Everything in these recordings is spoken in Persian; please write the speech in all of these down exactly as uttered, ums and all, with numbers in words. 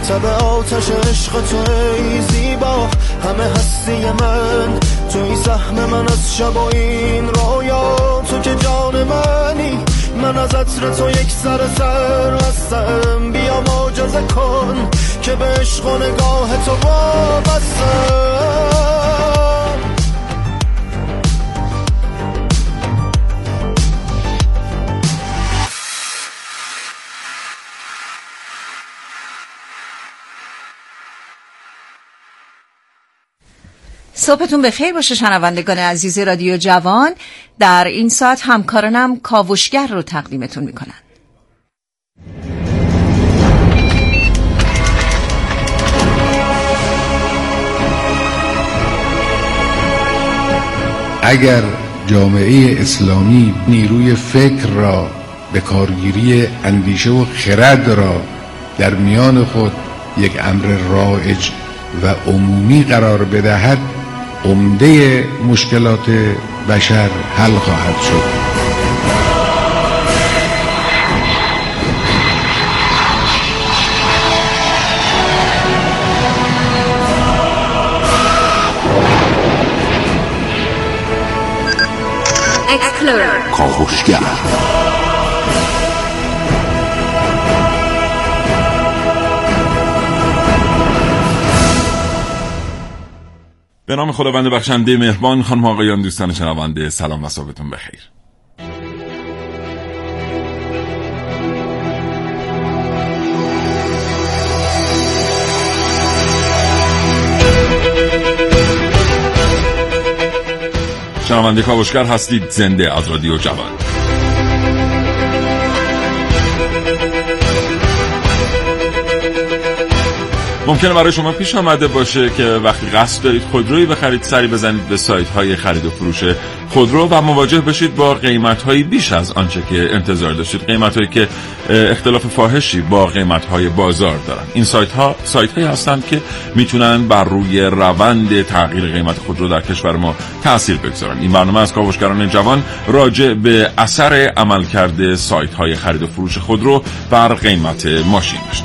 شب آتش عشق تو ای زیبا، همه هستی من توی سهم من از شب و این رویا. تو که جان منی، من از عطر تو یک سر سر هستم. بیا معجزه کن که به عشق و نگاه تو وابستم. صبحتون بخیر باشه شنوندگان عزیز رادیو جوان. در این ساعت همکارانم کاوشگر رو تقدیمتون میکنن. اگر جامعه اسلامی نیروی فکر را به کارگیری اندیشه و خرد را در میان خود یک امر رایج و عمومی قرار بدهد، عمده مشکلات بشر حل خواهد شد. کاوشگر به نام خداوند بخشنده مهربان. خانم آقایان، دوستان شنونده، سلام و صبحتون بخیر. شنونده کاوشگر هستید، زنده از رادیو جوان. ممکنه برای شما پیش آمده باشه که وقتی قصد دارید خودرویی بخرید، سری بزنید به سایت‌های خرید و فروش خودرو و مواجه بشید با قیمت‌های بیش از آنچه که انتظار داشتید، قیمت‌هایی که اختلاف فاحشی با قیمت‌های بازار دارن. این سایت‌ها سایت‌هایی هستند که میتونن بر روی روند تغییر قیمت خودرو در کشور ما تأثیر بگذارن. این برنامه از کاوشگران جوان راجع به اثر عملکرد سایت‌های خرید و فروش خودرو بر قیمت ماشین میشه.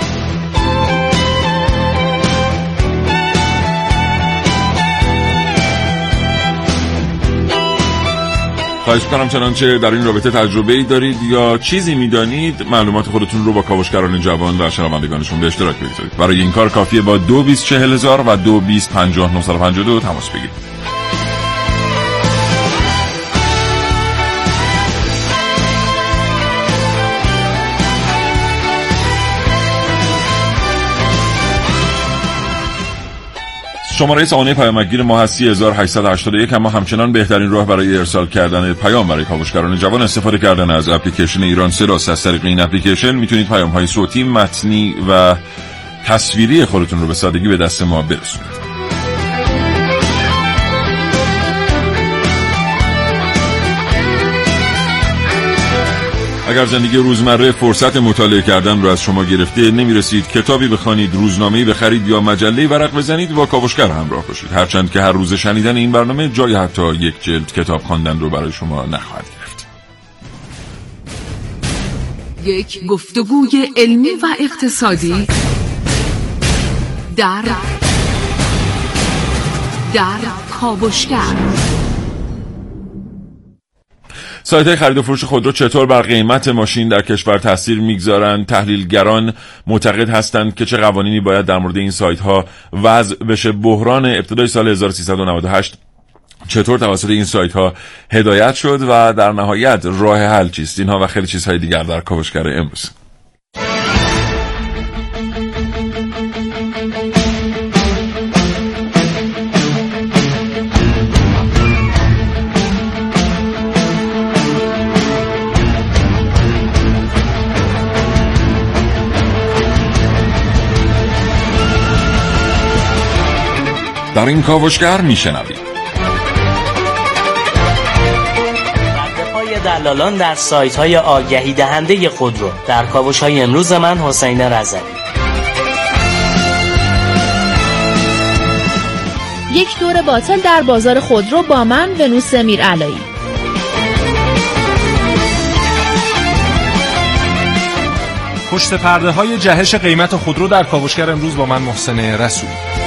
خواهش کنم چنانچه در این رابطه تجربه‌ای دارید یا چیزی می‌دانید، معلومات خودتون رو با کاوشگران جوان و شنوندگانشون به اشتراک بگذارید. برای این کار کافیه با دو بیست چهل هزار و دو بیست پنجاه نهصد و پنجاه و دو تماس بگیرید. شماره سامانه پیامگیر ما هست سه هزار و هشتصد و هشتاد و یک، اما همچنان بهترین راه برای ارسال کردن پیام برای کاوشگران جوان استفاده کردن از اپلیکیشن ایران سراست. از طریق این اپلیکیشن میتونید پیام‌های صوتی، متنی و تصویری خودتون رو به سادگی به دست ما برسونید. اگر زندگی روزمره فرصت مطالعه کردن رو از شما گرفته، نمیرسید کتابی بخوانید، روزنامه‌ای بخرید یا مجله‌ای ورق بزنید، با کاوشگر همراه باشید. هرچند که هر روز شنیدن این برنامه جای حتی یک جلد کتاب خواندن رو برای شما نخواهد گرفت. یک گفتگوی علمی و اقتصادی در در کاوشگر. سایت‌های خرید و فروش خودرو چطور بر قیمت ماشین در کشور تأثیر می‌گذارند؟ تحلیلگران معتقد هستند که چه قوانینی باید در مورد این سایت‌ها وضع بشه؟ بحران ابتدای سال هزار و سیصد و نود و هشت چطور توسط این سایت‌ها هدایت شد و در نهایت راه حل چیست؟ اینها و خیلی چیزهای دیگر در کاوشگر امروز. در این کاوشگر میشنوید دفاع دلالان در سایت های آگهی دهنده خودرو. در کاوش های امروز من حسین رضوی. یک دور باطل در بازار خودرو با من ونوس میرعلایی. پشت پرده های جهش قیمت خودرو در کاوشگر امروز با من محسن رسول.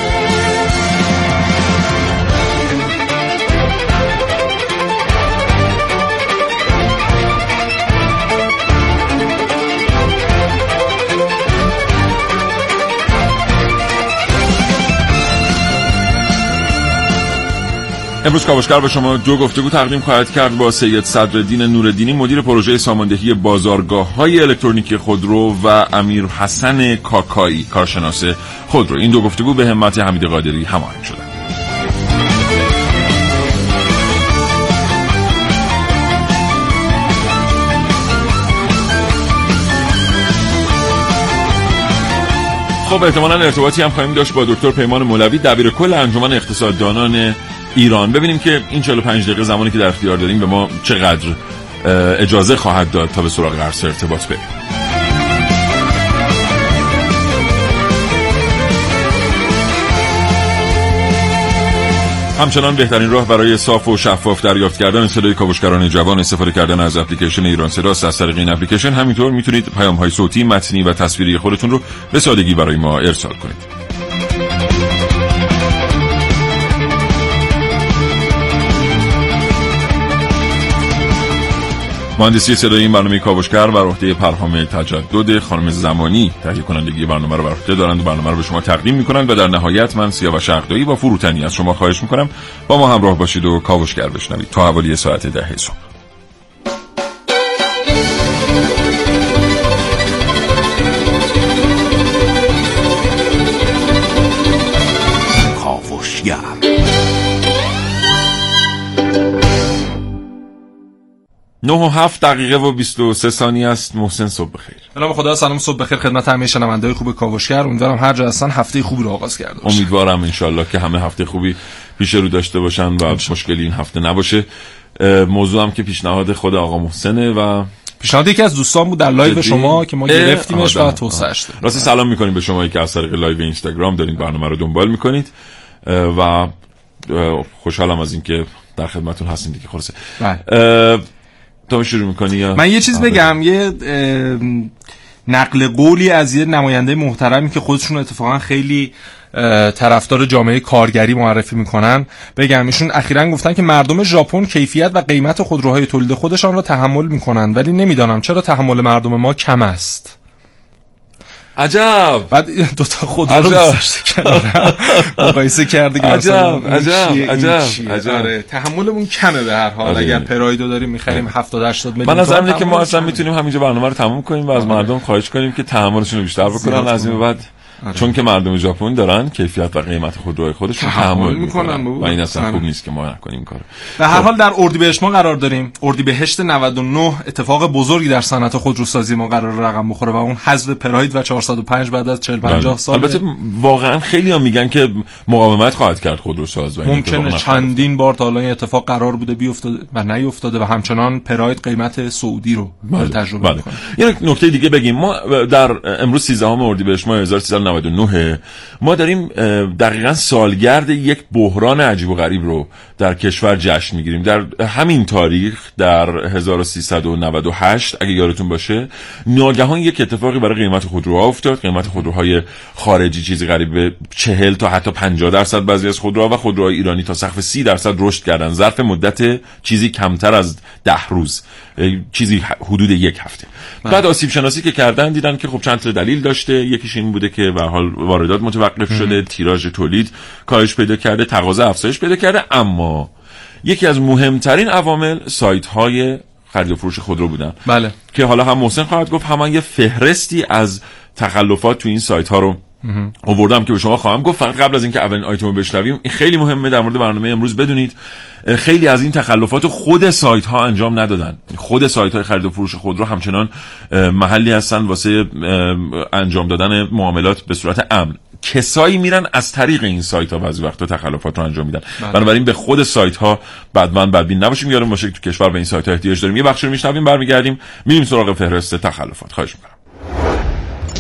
امروز کاوشگر به شما دو گفتگو تقدیم خواهد کرد با سید صدرالدین نورالدینی مدیر پروژه ساماندهی بازارگاه‌های الکترونیکی خودرو و امیر حسن کاکایی کارشناس خودرو. این دو گفتگو به همت حمید قادری هماهنگ شده. خب احتمالاً ارتباطی هم خواهیم داشت با دکتر پیمان مولوی دبیر کل انجمن اقتصاددانان ایران. ببینیم که این چهل و پنج دقیقه زمانی که در اختیار داریم به ما چقدر اجازه خواهد داد تا به سراغ عرصه ارتباط بریم. همچنان بهترین راه برای صاف و شفاف دریافت کردن صدای کاوشگران جوان استفاده کردن از اپلیکیشن ایران صداست. از طریق این اپلیکیشن همینطور میتونید پیام‌های صوتی، متنی و تصویری خودتون رو به سادگی برای ما ارسال کنید. مهندسی صدای این برنامه کاوشگر بر عهده پرهام تجدد، خانم زمانی تهیه کنندگی برنامه رو بر عهده دارند و برنامه رو به شما تقدیم می‌کنند و در نهایت من سیاوش عقدایی با فروتنی از شما خواهش می‌کنم با ما همراه باشید و کاوشگر بشنوید تا حوالی ساعت ده صبح. کاوشگر نه و هفت دقیقه و بیست و سه ثانیه است. محسن صبح بخیر. به نام خدا. سلام، صبح بخیر خدمت همه شنونده‌های خوب کاوشگر. امیدوارم هر جا هستن هفته خوبی رو آغاز کرده باشن. امیدوارم انشالله که همه هفته خوبی پیش رو داشته باشن و مشکلی این هفته نباشه. موضوع هم که پیشنهاد خود آقا محسنه و پیشنهاد یکی از دوستان بود در لایو شما که ما گرفتیمش و توسعه‌اش دادیم. راستی سلام می‌کنیم به شمایی که از طریق لایو اینستاگرام دارین برنامه رو دنبال می‌کنید و خوشحالم از اینکه در خدمتتون هستیم دیگه. خلاصه بله. تو شروع میکنی یا من یه چیز بگم؟ یه نقل قولی از یه نماینده محترمی که خودشون اتفاقا خیلی طرفدار جامعه کارگری معرفی میکنن بگم. ایشون اخیراً گفتن که مردم ژاپن کیفیت و قیمت خودروهای تولید خودشان را تحمل میکنن ولی نمیدانم چرا تحمل مردم ما کم است. عجب. بعد دو تا خودرو رو گذاشته کردن مقایسه کرده که عجب عجب عجب عجب تحملمون کمه به هر حال. اگر پرایدو داریم می‌خریم هفتاد هشتاد میلیون. من از همینه که ما اصلا میتونیم همینجا برنامه رو تموم کنیم و از مردم خواهش کنیم که تحملشون رو بیشتر بکنن از این بعد. آره. چون که مردم ژاپن دارن کیفیت و قیمت خودروهای خودشون تحمل میکنن و این اصلا خوب نیست که ما نکنیم کارو. به هر حال در اردیبهشت ما قرار داریم. اردیبهشت نود و نه اتفاق بزرگی در صنعت خودروسازی ما قرار رقم بخوره و اون حذف پراید و چهارصد و پنج بعد از چهل پنجاه سال. البته واقعا خیلی‌ها میگن که مقاومت خواهد کرد خودروساز و ممکنه چندین بار تا الان اتفاق قرار بوده بیافتاده و نیافتاده و همچنان پراید قیمت سعودی رو بله. تجربه بله. می‌کنه. یه نکته دیگه بگیم. ما در امروز سیزدهم اردیبهشت ماه هزار و سیصد و نود و نه ما داریم دقیقاً سالگرد یک بحران عجیب و غریب رو در کشور جشن میگیریم. در همین تاریخ در هزار و سیصد و نود و هشت اگه یادتون باشه ناگهان یک اتفاقی برای قیمت خودروها افتاد. قیمت خودروهای خارجی چیزی قریب به چهل تا حتی پنجاه درصد بعضی از خودروها و خودروهای ایرانی تا سقف سی درصد رشد کردن ظرف مدت چیزی کمتر از ده روز، چیزی حدود یک هفته. بعد آسیب شناسی که کردن دیدن که خب چند تا دلیل داشته. یکیش این بوده که به حال واردات متوقف شده، تیراژ تولید کاهش پیدا کرده، تقاضا افزایش پیدا کرده. اما یکی از مهمترین عوامل سایت های خرید و فروش خودرو بودن. بله. که حالا هم محسن خواهد گفت، هم یه فهرستی از تخلفات تو این سایت ها رو آوردم که به شما خواهم گفت. فقط قبل از اینکه اولین آیتم رو بشنویم، این خیلی مهمه در مورد برنامه امروز بدونید خیلی از این تخلفات خود سایت ها انجام ندادن. خود سایت های خرید و فروش خودرو همچنان محلی هستن واسه انجام دادن معاملات به صورت امن. کسایی میرن از طریق این سایت ها بعضی وقتا تخلفات رو انجام میدن. بنابراین به خود سایت ها بدمن بدبین نباشیم. یادمون باشه که تو کشور به این سایت ها احتیاج داریم. یه بخش رو میشنویم، برمیگردیم میریم سراغ فهرست تخلفات. خواهش میکنم.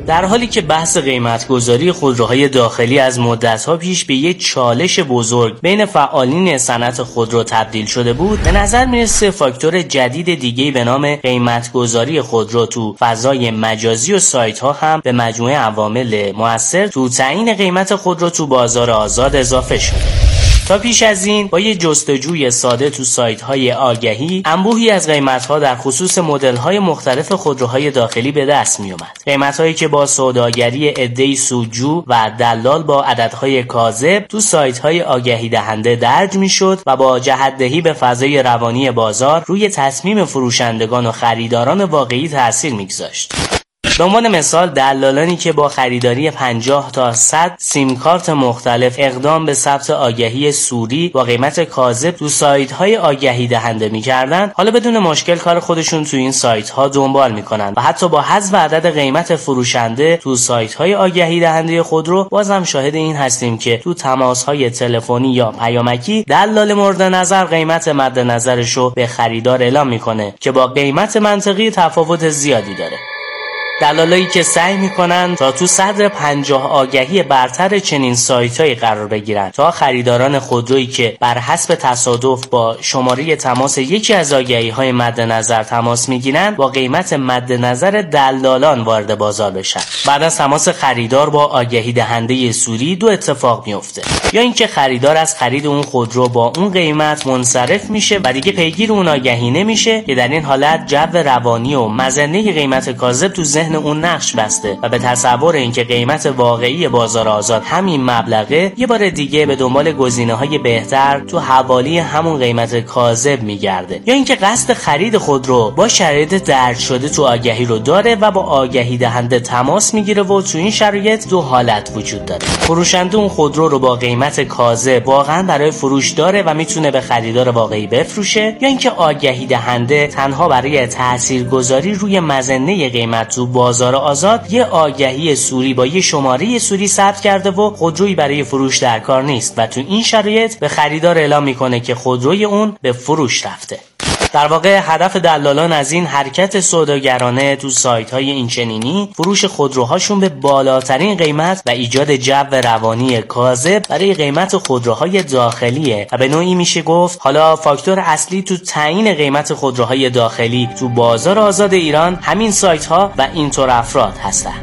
در حالی که بحث قیمت‌گذاری خودروهای داخلی از مدت‌ها پیش به یک چالش بزرگ بین فعالین صنعت خودرو تبدیل شده بود، به نظر میرسه فاکتور جدید دیگه‌ای به نام قیمت‌گذاری خودرو تو فضای مجازی و سایت‌ها هم به مجموعه عوامل مؤثر تو تعیین قیمت خودرو تو بازار آزاد اضافه شده. تا پیش از این با یه جستجوی ساده تو سایت‌های آگهی انبوهی از قیمت‌ها در خصوص مدل‌های مختلف خودروهای داخلی به دست می‌آمد. قیمت‌هایی که با سوداگری عده‌ای سودجو و دلال با عددهای کاذب تو سایت‌های آگهی دهنده درج می‌شد و با جهت‌دهی به فضای روانی بازار روی تصمیم فروشندگان و خریداران واقعی تأثیر می‌گذاشت. به عنوان مثال دلالانی که با خریداری پنجاه تا صد سیم کارت مختلف اقدام به ثبت آگهی سوری با قیمت کاذب تو سایت‌های آگهی دهنده می‌کردن، حالا بدون مشکل کار خودشون تو این سایت‌ها دنبال می‌کنن و حتی با حذف عدد قیمت فروشنده تو سایت‌های آگهی دهنده خودرو بازم شاهد این هستیم که تو تماس‌های تلفنی یا پیامکی دلال مورد نظر قیمت مد نظرشو به خریدار اعلام می‌کنه که با قیمت منطقی تفاوت زیادی داره. دلالایی که سعی میکنن تا تو صدر پنجاه آگهی برتر چنین سایتایی قرار بگیرن تا خریداران خودرویی که بر حسب تصادف با شماره تماس یکی از آگهی‌های مد نظر تماس میگیرن با قیمت مد نظر دلالان وارد بازار بشن. بعد از تماس خریدار با آگهی دهنده سوری دو اتفاق میفته: یا اینکه خریدار از خرید اون خودرو با اون قیمت منصرف میشه و دیگه پیگیر اون آگهی نمیشه، که در این حالت جو روانی و مزنه قیمت کاذب تو ذهن اون نقش بسته و به تصور اینکه قیمت واقعی بازار آزاد همین مبلغه، یه بار دیگه به دنبال گزینه‌های بهتر تو حوالی همون قیمت کاذب میگرده. یا اینکه قصد خرید خودرو با شرایط درج شده تو آگهی رو داره و با آگهی دهنده تماس میگیره و تو این شرایط دو حالت وجود داره: فروشنده اون خودرو رو با قیمت کاذب واقعا برای فروش داره و میتونه به خریدار واقعی بفروشه، یا اینکه آگهی دهنده تنها برای تاثیرگذاری روی مزنه قیمت تو بازار آزاد یه آگهی سوری با یه شماره سوری ثبت کرده و خودرویی برای فروش در کار نیست و تو این شرایط به خریدار اعلام میکنه که خودروی اون به فروش رفته. در واقع هدف دلالان از این حرکت سوداگرانه تو سایت‌های اینچنینی فروش خودروهاشون به بالاترین قیمت و ایجاد جو روانی کاذب برای قیمت خودروهای داخلیه و به نوعی میشه گفت حالا فاکتور اصلی تو تعیین قیمت خودروهای داخلی تو بازار آزاد ایران همین سایت‌ها و اینطور افراد هستن.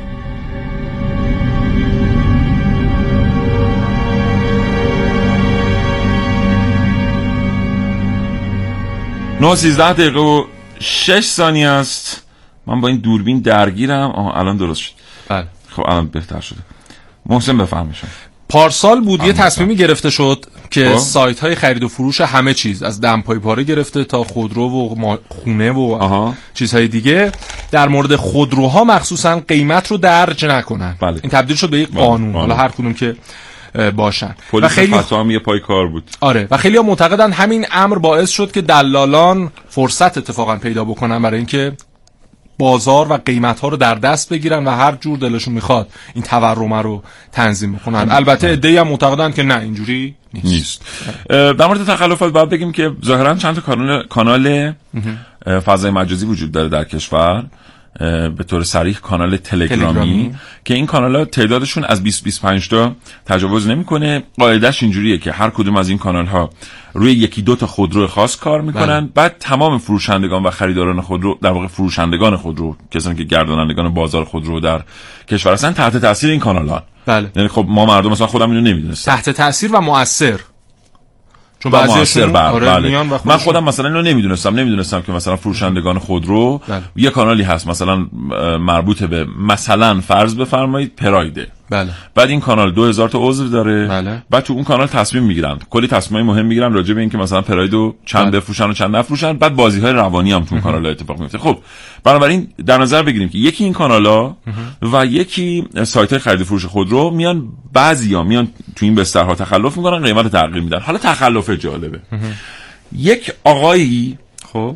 نه سیزده دقیقه و شش ثانیه است. من با این دوربین درگیرم. آها الان درست شد. بله خب الان بهتر شده. محسن بفهمشون. پارسال بود یه تصمیمی گرفته شد که با؟ سایت های خرید و فروش همه چیز از دمپای پاره گرفته تا خودرو و خونه و آها. چیزهای دیگه در مورد خودروها مخصوصا قیمت رو درج نکنن. بله. این تبدیل شد به یک بله. قانون. بله. حالا هر کدوم که باشن. پلیس خیلی فتا هم یه پای کار بود. آره و خیلی ها معتقدن همین امر باعث شد که دلالان فرصت اتفاقا پیدا بکنن برای اینکه بازار و قیمت ها رو در دست بگیرن و هر جور دلشون میخواد این تورم رو تنظیم بکنن. البته عده‌ای هم معتقدن که نه اینجوری نیست. نیست. در مورد تخلفات باید بگیم که ظاهرا چند تا کانال کانال فضای مجازی وجود داره در کشور، به طور صریح کانال تلگرامی, تلگرامی که این کانال‌ها تعدادشون از بیست تا بیست و پنج تا تجاوز نمی‌کنه. قاعده‌اش اینجوریه که هر کدوم از این کانال‌ها روی یکی دو تا خودرو خاص کار می‌کنن. بله. بعد تمام فروشندگان و خریداران خودرو، در واقع فروشندگان خودرو، کسانی که گردانندگان بازار خودرو در کشور هستن، تحت تاثیر این کانال‌ها. بله. یعنی خب ما مردم مثلا خودم اینو نمی‌دونستم. تحت تاثیر و مؤثر. چون بعضیشون آره بله. من خودم مثلا اینو نمیدونستم نمیدونستم که مثلا فروشندگان خودرو بله. یه کانالی هست مثلا مربوط به مثلا فرض بفرمایید پرایده. بله. بعد این کانال دو هزار تا عضو داره. بله. بعد تو اون کانال تصمیم میگیرن، کلی تصمیمای مهم میگیرن راجع به اینکه مثلا پرایدو چند بله. بفروشن و چند نفروشن. بعد بازی‌های روانی هم تو اون کانال اتفاق میفته. خب بنابراین در نظر بگیریم که یکی این کانالا و یکی سایت‌های خرید و فروش خودرو میان، بعضیا میان تو این بسترها تخلف میکنن، قیمت تغییر میدن. حالا تخلف جالبه. یک آقایی خب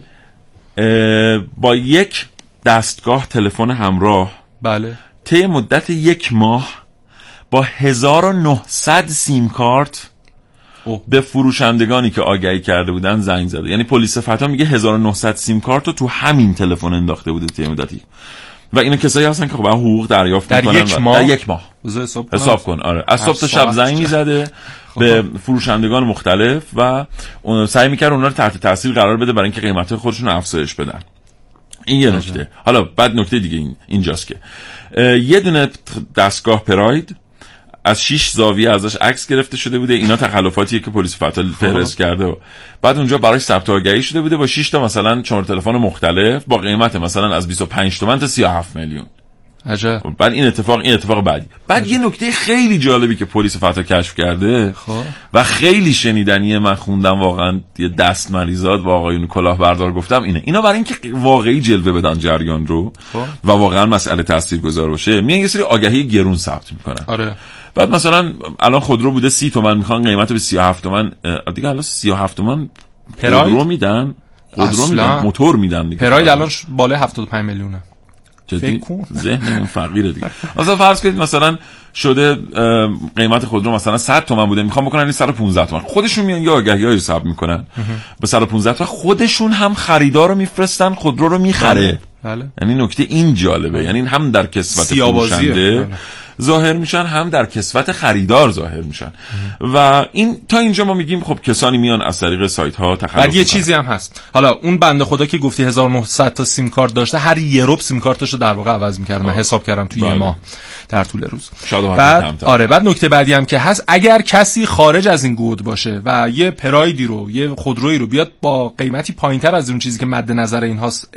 با یک دستگاه تلفن همراه بله طی مدت یک ماه با هزار و نهصد سیم کارت اوه. به فروشندگانی که آگهی کرده بودن زنگ زده. یعنی پلیس فتا میگه هزار و نهصد سیم کارت رو تو همین تلفن انداخته بوده طی مدتی. و اینا کسایی هستن که خب حقوق دریافت در میکنن یک ماه در یک ماه حساب, حساب کن. آره از صبح تا شب زنگ میزده به فروشندگان مختلف و سعی میکرد اونها رو تحت تاثیر قرار بده برای اینکه قیمت خودشون رو افزایش بدن. این یه نکته. حالا بعد نکته دیگه این اینجاست که یه دونه دستگاه پراید از شش زاویه ازش عکس گرفته شده بوده. اینا تخلفاتیه که پلیس فتح فهرست کرده و بعد اونجا براش ثبت آگهی شده بوده با شش تا مثلا شماره تلفن مختلف با قیمت مثلا از بیست و پنج تومن تا سی و هفت میلیون. عجب. بعد این اتفاق این اتفاق بعدی. بعد عجب. یه نکته خیلی جالبی که پلیس فتح کشف کرده خب. و خیلی شنیدنیه، من خوندم واقعا یه دست مریزاد با آقایون کلاهبردار گفتم اینه. اینا برای اینکه واقعی جلوه بدن جریان رو خب. و واقعا مسئله تاثیرگذار باشه میان یه سری آگهی گرون ثبت میکنن. آره. بعد مثلا الان خودرو بوده سی تومن میخوان قیمت به سی و هفت تومن دیگه. الان سی و هفت تومن خودرو میدن، خودرو میدن، موتور میدن دیگه. پراید الان بالای هفتاد و پنج میلیونه. جدی ذهن من فقیره دیگه. مثلا فرض کنید مثلا شده قیمت خودرو مثلا صد تومن بوده میخوام بکنن این صد و پانزده تومن، خودشون میان یا آگهیای حساب میکنن به صد و پانزده تومن، خودشون هم خریدار رو میفرستن خودرو رو میخره. بله. یعنی نکته این جالبه، یعنی هم در کسوت فروشنده ظاهر میشن هم در کسوت خریدار ظاهر میشن و این تا اینجا ما میگیم خب کسانی میان از طریق سایت ها تخلف. بعد یه چیزی هم هست، حالا اون بنده خدا که گفتی هزار و نهصد تا سیم کارت داشته، هر یه رب سیم کارتشو در واقع عوض می‌کرد. من حساب کردم توی یه ماه در طول روز. بعد آره بعد نکته بعدی هم که هست، اگر کسی خارج از این گود باشه و یه پرایدی رو یه خودرویی رو بیاد با قیمتی پایینتر از اون چیزی که مد نظر اینهاست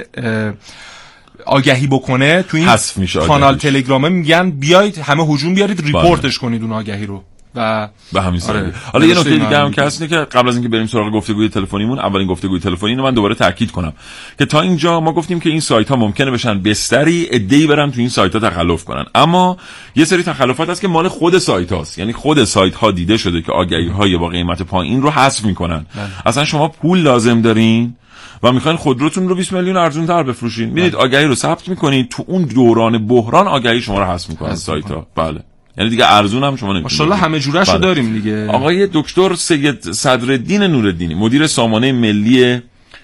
آگهی بکنه، تو این کانال تلگرامه میگن بیایید همه هجوم بیارید ریپورتش کنید اون آگهی رو و به همین سادگی. آره. حالا یه نکته دیگه هم که هست اینه که قبل از اینکه بریم سراغ گفتگوی تلفنیمون، اولین گفتگوی تلفنی رو من دوباره تاکید کنم که تا اینجا ما گفتیم که این سایت ها ممکنه بشن بستری عده‌ای برن تو این سایت ها تخلف کنن، اما یه سری تخلفات هست که مال خود سایت هاست. یعنی خود سایت ها دیده شده که آگهی های با قیمت پایین رو حذف میکنن. اصلا شما پول لازم دارین و میخواین خودروتون رو بیست میلیون ارزون تر بفروشین، میرید آگهی رو ثبت میکنید، تو اون دوران بحران آگهی شما رو حذف میکنن سایت ها. بله، یعنی دیگه ارزون هم شما نمیتونید. ماشاءالله همه جوره‌شو بله. داریم دیگه. آقای دکتر سید صدرالدین نورالدینی، مدیر سامانه ملی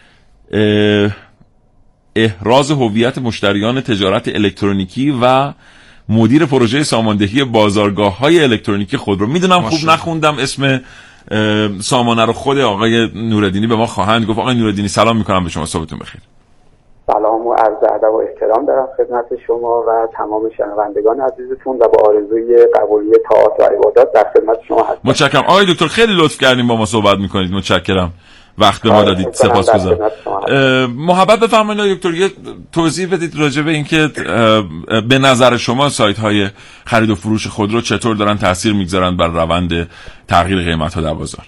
احراز هویت مشتریان تجارت الکترونیکی و مدیر پروژه ساماندهی بازارگاه‌های الکترونیکی خودرو. میدونم خوب نخوندم اسم سامانه رو، خود آقای نورالدینی به ما خواهند گفت. آقای نورالدینی سلام میکنم به شما، صبحتون بخیر. سلام و عرض ادب و احترام دارم خدمت شما و تمام شنوندگان عزیزتون و با آرزوی قبولی طاعات و عبادات در خدمت شما هستم. متشکرم آقای دکتر، خیلی لطف کردین با ما صحبت میکنید. متشکرم، وقت به ما دادید، سپاسگزارم. محبت بفرمایید آقای دکتر یه توضیح بدید راجع به اینکه به نظر شما سایت های خرید و فروش خودرو چطور دارن تاثیر میگذارن بر روند تغییر قیمت ها در بازار.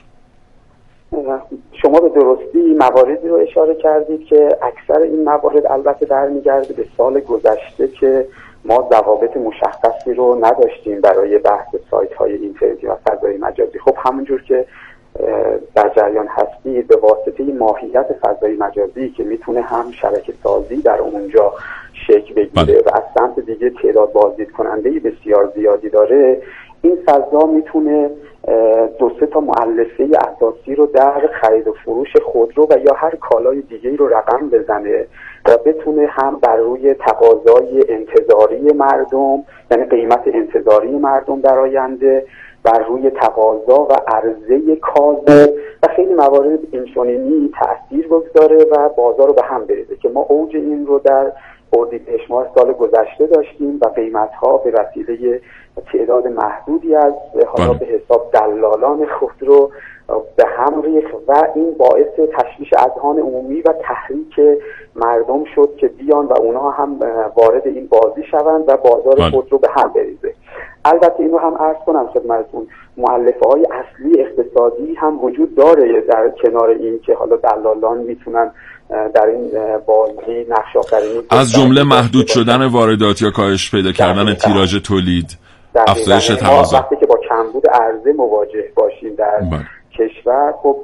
شما به درستی مواردی رو اشاره کردید که اکثر این موارد البته برمیگرده به سال گذشته که ما ضوابط مشخصی رو نداشتیم برای بحث سایت های اینترنتی و فضای مجازی. خب همونجور که در جریان هستید به واسطه ماهیت فضای مجازی که میتونه هم شبکه سازی در اونجا شکل بگیره و از سمت دیگه تعداد بازدید کننده بسیار زیادی داره، این فضا میتونه دو سه تا مؤلفه اساسی رو در خرید و فروش خودرو و یا هر کالای دیگه‌ای رو رقم بزنه و بتونه هم بر روی تقاضای انتظاری مردم، یعنی قیمت انتظاری مردم در آینده، بر روی تقاضا و عرضه کاذب و خیلی موارد اینچنینی تأثیر بگذاره و بازار رو به هم بریزه که ما اوج این رو در اردیبهشت ماه سال گذشته داشتیم و قیمت‌ها به وسیله تعداد محدودی از حالا به حساب دلالان خودرو به هم ریخت و این باعث تشویش اذهان عمومی و تحریک مردم شد که بیان و اونها هم وارد این بازی شوند و بازار خودرو به هم بریزه. البته اینو هم عرض کنم خدمتتون، مؤلفه های اصلی اقتصادی هم وجود داره در کنار این که حالا دلالان میتونن در این بازی نقش آفرینی، از جمله محدود شدن واردات یا کاهش پیدا کردن تیراژ تولید، افزایش تقاضا. وقتی که با کمبود عرضه مواجه باشیم در بله. کشور، خب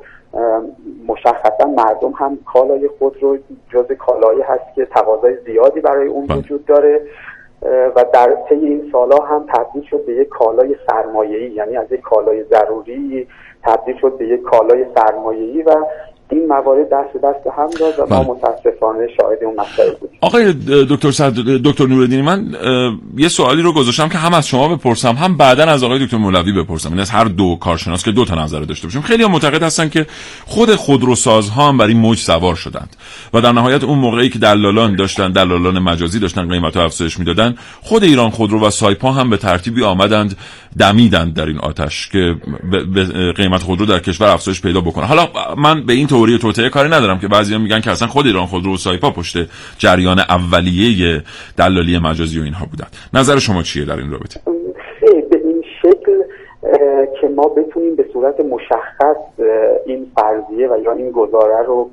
مشخصا مردم هم کالای خود رو جز کالایی هست که تقاضای زیادی برای اون بله. وجود داره و در طی این سالها هم تبدیل شد به یک کالای سرمایه‌ای، یعنی از یک کالای ضروری تبدیل شد به یک کالای سرمایه‌ای و این موارد دست دست هم داد و ما متاسفانه شاهد اون مسائل بودیم. آقای دکتر صد... دکتر نورالدینی، من یه سوالی رو گذاشتم که هم از شما بپرسم هم بعداً از آقای دکتر مولوی بپرسم، یعنی از هر دو کارشناس که دو تا نظر داشته باشیم. خیلی هم معتقد هستن که خود خودروسازها هم برای موج سوار شدند و در نهایت اون موقعی که دلالان داشتن، دلالان مجازی داشتن قیمت ها افزایش میدادن، خود ایران خودرو و سایپا هم به ترتیبی آمدند دمیدند در این آتش که قیمت خودرو در کشور افزایش پیدا بکنه. حالا من به این تئوری توطئه کاری ندارم که بعضیا میگن که اصلا خود ایران خودرو و سایپا پشت جریان اولیه دلالی مجازی و اینها بودن. نظر شما چیه در این رابطه؟ به این شکل که ما بتونیم به صورت مشخص این فرضیه و یا این گزاره رو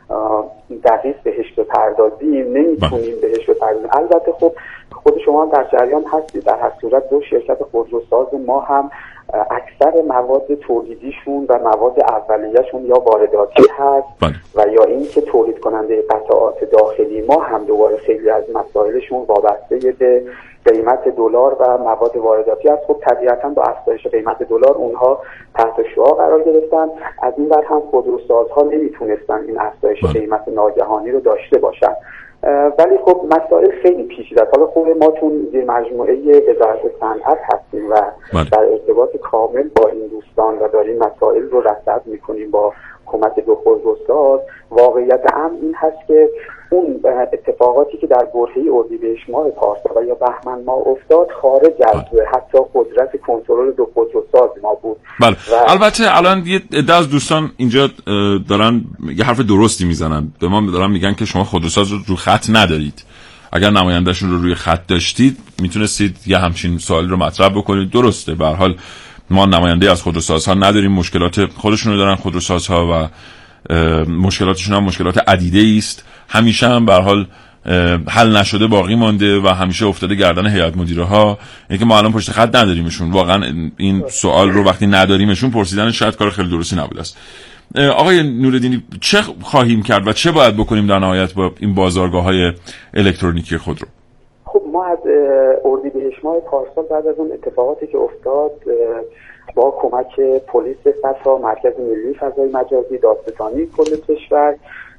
دقیق بهش بپردازیم نمیتونیم بهش بپردازیم. البته خب خود شما هم در جریان هستید، در هر صورت دو شرکت خودروساز ما هم اکثر مواد تولیدیشون و مواد اولیه‌شون یا وارداتی هست بله. و یا این که تولید کننده قطعات داخلی ما هم دوباره خیلی از مسائلشون وابسته به قیمت دلار و مواد وارداتی است. خب طبیعتاً با افزایش قیمت دلار اونها تحت شعاع قرار گرفتن. از این ور هم خودروسازها نمیتونستن این افزایش بله. قیمت ناگهانی رو داشته باشن. ولی خب مسائل خیلی پیچیده است. حالا خود ما چون یه مجموعه وزارت صنعت هستیم و در ارتباط کامل با این دوستان و داریم مسائل رو رصد میکنیم با کمک دو خودروساز، واقعیت امر این هست که اون اتفاقاتی که در برهه اردیبهشت ماه پارسال و یا بهمن ماه افتاد خارج از حتی قدرت کنترل دو خودروساز ما بود. بله. و البته الان یه عده از دوستان اینجا دارن یه حرف درستی میزنن، به ما دارن میگن که شما خودروساز رو رو خط ندارید. اگر نمایندهشون رو روی خط داشتید میتونستید یه همچین سوالی رو مطرح بکنید. درسته، به هر حال ما نماینده از خودروسازها نداریم، مشکلات خودشون رو دارن خودروسازها و مشکلاتشون هم مشکلات عدیده است، همیشه هم به هر حال حل نشده باقی مانده و همیشه افتاده گردن هیئت مدیره ها. اینکه ما الان پشت خط نداریمشون، واقعا این سوال رو وقتی نداریمشون پرسیدن شاید کار خیلی درستی نبوده است. آقای نورالدینی، چه خواهیم کرد و چه باید بکنیم در نهایت با این بازارگاه‌های الکترونیکی خودرو؟ خب ما از اردیبهشت ماه پارسال بعد از اون اتفاقاتی که افتاد با کمک پلیس فتا، مرکز ملی فضای مجازی، دادستانی کل کشور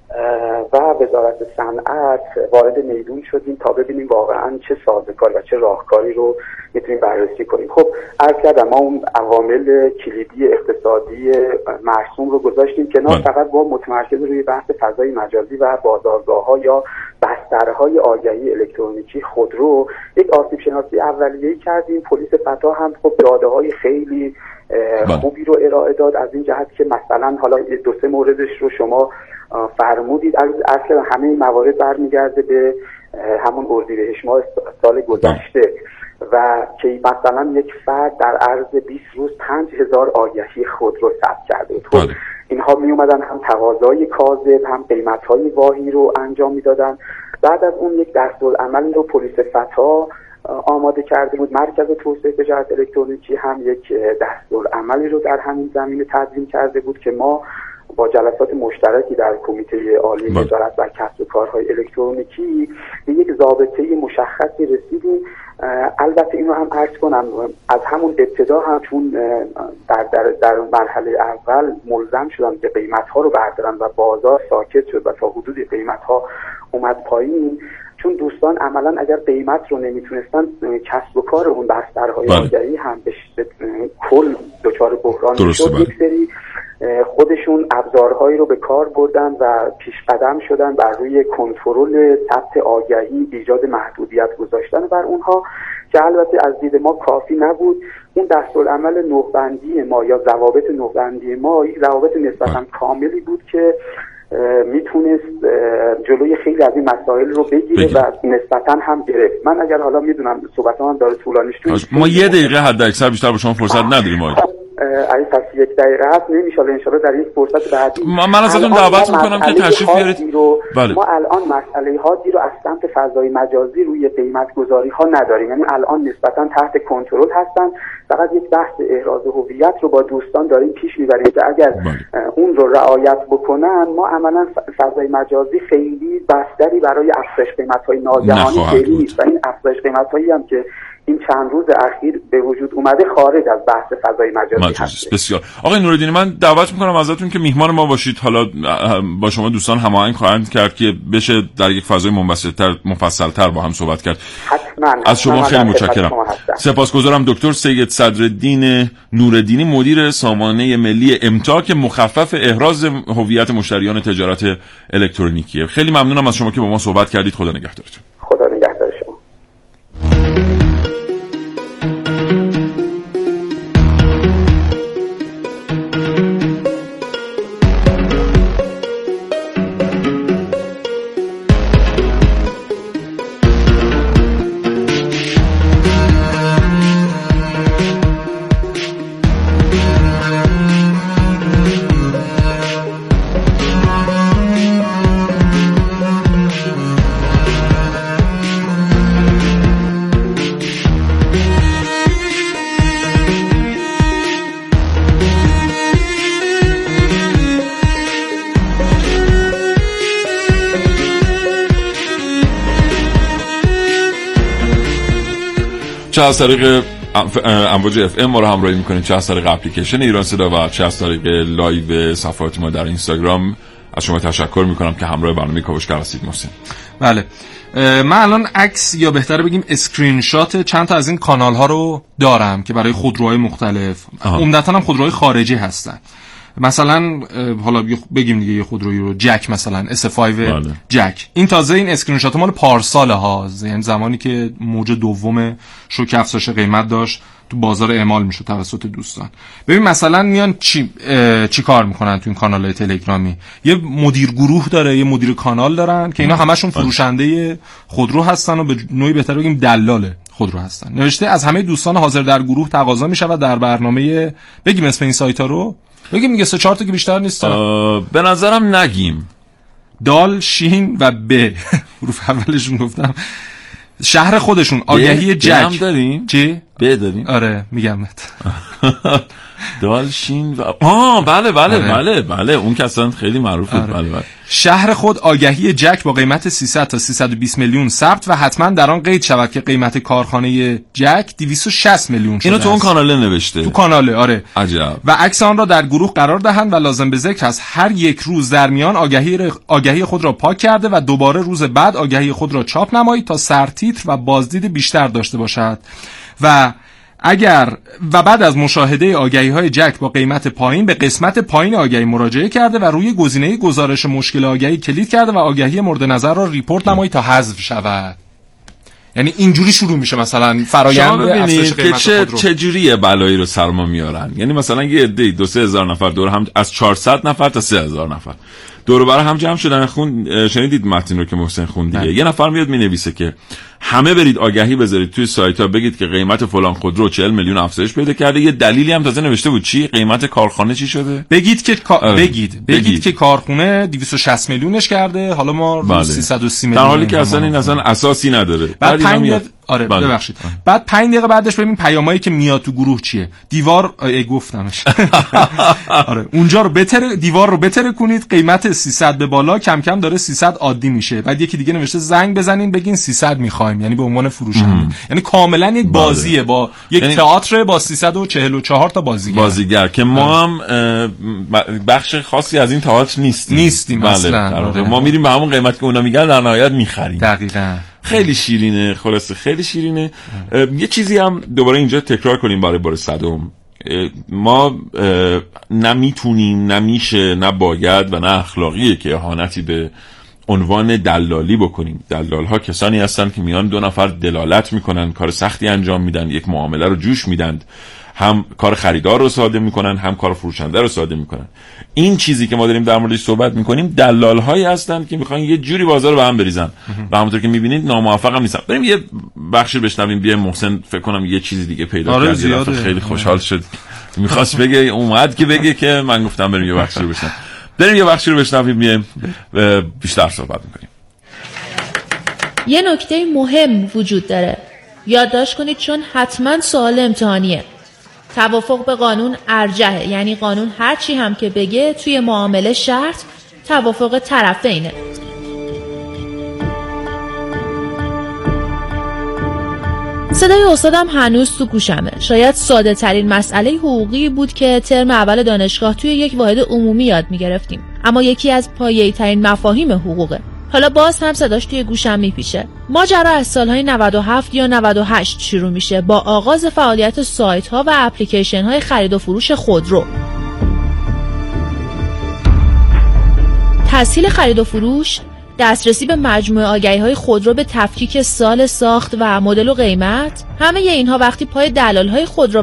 و وزارت صنعت وارد میدون شدیم تا ببینیم واقعا چه سازوکاری و چه راهکاری رو میتونیم بررسی کنیم. خب عرض کردم ما اون عوامل کلیدی اقتصادی مرسوم رو گذاشتیم کنار، فقط با متمرکز روی بحث فضای مجازی و بازارگاه‌ها یا بسترهای آگهی الکترونیکی خودرو یک آسیب شناسی اولیه‌ای کردیم. پلیس فتا هم خب داده‌های خیلی خوبی رو ارائه داد از این جهت که مثلا حالا دو سه موردش رو شما فرمودید. اصلا همه این موارد برمیگرده به همون اردیبهشت ماه سال گذشته و که مثلا یک فرد در عرض بیست روز پنج هزار آگهی خودرو ثبت کرده بود. اینها می اومدن هم تقاضای کاذب هم قیمت‌های واهی رو انجام میدادن. بعد از اون یک دستورالعمل رو پلیس فتا آماده کرده بود. مرکز توسعه تجارت الکترونیکی هم یک دستورالعملی رو در همین زمینه تدوین کرده بود که ما با جلسات مشترکی در کمیته عالی وزارت و کسب و کارهای الکترونیکی به یک ضابطه مشخصی رسیدیم. البته اینو هم عرض کنم از همون ابتدا هم چون در در در مرحله اول ملزم شدن که قیمت‌ها رو بردارن و بازار ساکت شد و تا حدودی قیمت‌ها اومد پایین، چون دوستان عملا اگر قیمت رو نمیتونستن کسب و کار اون بسترهای آگهی هم به کل دچار بحران شد. یک سری خودشون ابزارهایی رو به کار بردن و پیش قدم شدن بر روی کنترل ثبت آگهی، ایجاد محدودیت گذاشتن بر اونها که البته از دید ما کافی نبود. اون دستورالعمل نوبندی ما یا ضوابط نوبندی ما یک ضوابط نسبتاً کاملی بود که میتونست جلوی خیلی از این مسائل رو بگیره بگیر. و نسبتاً هم گرفت. من اگر حالا میدونم صحبت هم داره طولانی شد، ما یه دقیقه حد اکثر بیشتر به شما فرصت نداریم. آقای اگه پس یک دقیقه هست نمیشه ان شاءالله در یک فرصت بعدی من ازتون دعوت میکنم که تشریف بیارید. بله. ما الان مسئله هادی رو از سمت فضای مجازی روی قیمت گذاری ها نداریم، یعنی الان نسبتاً تحت کنترل هستن. فقط یک بحث احراز هویت رو با دوستان داریم پیش میبریم که اگر بله. اون رو رعایت بکنن ما عملاً فضای مجازی خیلی بستری برای افزایش قیمت‌های ناگهانی خیلی و این افزایش قیمت‌هایی هم که این چند روز اخیر به وجود اومده خارج از بحث فضای مجازی هست. بسیار. آقای نورالدینی، من دعوت میکنم ازتون که میهمان ما باشید. حالا با شما دوستان هماهنگ خواهند کرد که بشه در یک فضای منبسط‌تر مفصل‌تر با هم صحبت کرد. حتما. از شما خیلی متشکرم. سپاسگزارم دکتر سید صدرالدین نورالدینی، مدیر سامانه ملی امتا که مخفف احراز هویت مشتریان تجارت الکترونیکیه. خیلی ممنونم از شما که با ما صحبت کردید. خدا نگهدارتون. خدا نگهدار شما. چه از طریق امواج اف ام ما رو همراهی میکنید، چه از طریق اپلیکیشن ایران صدا و چه از طریق لایو صفحات ما در اینستاگرام. از شما تشکر میکنم که همراه برنامه کاوشگر هستید. محسن. بله، من الان عکس یا بهتره بگیم اسکرین شات چند تا از این کانال ها رو دارم که برای خودروهای مختلف، عمدتاً هم خودروهای خارجی هستن. مثلا حالا بگیم دیگه یه خودرویی رو جک، مثلا اس پنج بله. جک. این تازه این اسکرین شات مال پارسال ها، یعنی زمانی که موج دوم شوک افزایش قیمت داشت تو بازار اعمال میشد توسط دوستان. ببین مثلا میان چی چی کار میکنن تو این کانال‌های تلگرامی. یه مدیر گروه داره، یه مدیر کانال دارن که اینا همشون فروشنده خودرو هستن و به نوعی بهتر بگیم دلال خودرو هستن. نوشته از همه دوستان حاضر در گروه تقاضا میشود در برنامه، بگیم اسم این سایت ها رو بگیم میگه سه چهار تا که بیشتر نیست. به نظرم نگیم. دال شین و ب حروف اولشون گفتم. شهر خودشون آگهی جک هم داریم؟ چی؟ ب داریم؟ آره میگمت. دالشین و آه بله بله آره. بله بله اون که اصلا خیلی معروفه. آره. بله بله. شهر خود آگهی جک با قیمت سیصد تا سیصد و بیست میلیون ثبت و حتما در آن قید شود که قیمت کارخانه جک دویست و شصت میلیون شده. اینو تو اون کاناله نوشته. تو کاناله آره. عجب. و عکس آن را در گروه قرار دهند و لازم به ذکر است هر یک روز در میان آگهی ر... آگهی خود را پاک کرده و دوباره روز بعد آگهی خود را چاپ نمایید تا سرتیتر و بازدید بیشتر داشته باشد. و اگر و بعد از مشاهده آگهی‌های جک با قیمت پایین به قسمت پایین آگهی مراجعه کرده و روی گزینه گزارش مشکل آگهی کلیک کرده و آگهی مورد نظر را ریپورت نمایید تا حذف شود. یعنی اینجوری شروع میشه مثلا فرآیند افزایش قیمت چه خودرو. چه جوریه بلایی رو سرما میارن. یعنی مثلا یه عده دو سه هزار نفر دور هم، از چهارصد نفر تا سه هزار نفر دور و بر هم جمع شدن. خون شنیدید متن رو که محسن خوند دیگه. یه نفر میاد مینویسه که همه برید آگهی بذارید توی سایت ها، بگید که قیمت فلان خودرو چهل میلیون افزایش پیدا کرده. یه دلیلی هم تازه نوشته بود چی قیمت کارخانه چی شده. بگید که کا... بگید. بگید بگید که کارخونه دویست و شصت میلیونش کرده، حالا ما بله. سیصد و سی میلیون، در حالی که اصلا این اصلا اساسی نداره. بعد پنج دقیقه آره بله. ببخشید آه. بعد پنج دقیقه بعدش ببین پیامایی که میاد تو گروه چیه. دیوار ای گفتمش آره اونجا رو بهتره، دیوار رو بهتره کنید، قیمت سیصد به بالا، کم کم داره سیصد عادی میشه. بعد یکی دیگه نوشته زنگ بزنین بگین سیصد میخوایم، یعنی به عنوان فروشنده. یعنی کاملا یک بازیه با یک یعنی تئاتر با سیصد و چهل و چهار تا بازیگر بازیگر که ما هم بخش خاصی از این تئاتر نیستیم نیستیم بله. اصلا ما میریم به همون قیمتی که اونا میگن در نهایت میخریم. دقیقاً. خیلی شیرینه، خلاصه خیلی شیرینه. یه چیزی هم دوباره اینجا تکرار کنیم برای بار صدم. ما نمیتونیم، نمیشه، نباید و نه اخلاقیه که اهانتی به عنوان دلالی بکنیم. دلال ها کسانی هستن که میان دو نفر دلالت میکنن، کار سختی انجام میدن، یک معامله رو جوش میدن، هم کار خریدار رو ساده میکنن هم کار فروشنده رو ساده میکنن. این چیزی که ما داریم در موردش صحبت میکنیم دلال هایی هستن که میخوان یه جوری بازار رو به هم بریزن و همونطور که میبینید ناموفق هم نیستن. بریم یه بخشی بشنویم. بیا محسن فکر کنم یه چیزی دیگه پیدا آره کرد. خیلی خوشحال شد، میخواست بگه، اومد که بگه که من گفتم بریم یه بخشی رو بشنویم. بریم یه بخشی رو بشنویم میایم بیشتر صحبت میکنیم. یه نکته مهم وجود داره، یادداشت کنید چون حتما سوال امتحانیه. توافق به قانون ارجحه، یعنی قانون هر چی هم که بگه توی معامله شرط توافق طرفینه. صدای استادم هنوز تو گوشمه. شاید ساده ترین مسئله حقوقی بود که ترم اول دانشگاه توی یک واحد عمومی یاد میگرفتیم، اما یکی از پایه‌ای ترین مفاهیم حقوقه. حالا باز هم صداش توی گوشم میپیچه. ماجرا از سالهای نود و هفت یا نود و هشت شروع میشه با آغاز فعالیت سایت ها و اپلیکیشن های خرید و فروش خودرو. تسهیل خرید و فروش، دسترسی به مجموعه آگهی‌های خودرو به تفکیک سال ساخت و مدل و قیمت، همه اینها وقتی پای دلال‌های خودرو